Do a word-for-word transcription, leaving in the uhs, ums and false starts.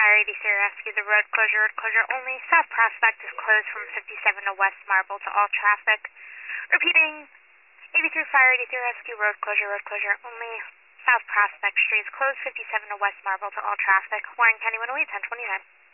Fire eighty-three Rescue, the road closure, road closure only. South Prospect is closed from fifty-seven to West Marble to all traffic. Repeating, eighty-three Fire eighty-three Rescue, road closure, road closure only. South Prospect Street is closed fifty-seven to West Marble to all traffic. Warren County one oh eight, ten twenty-nine.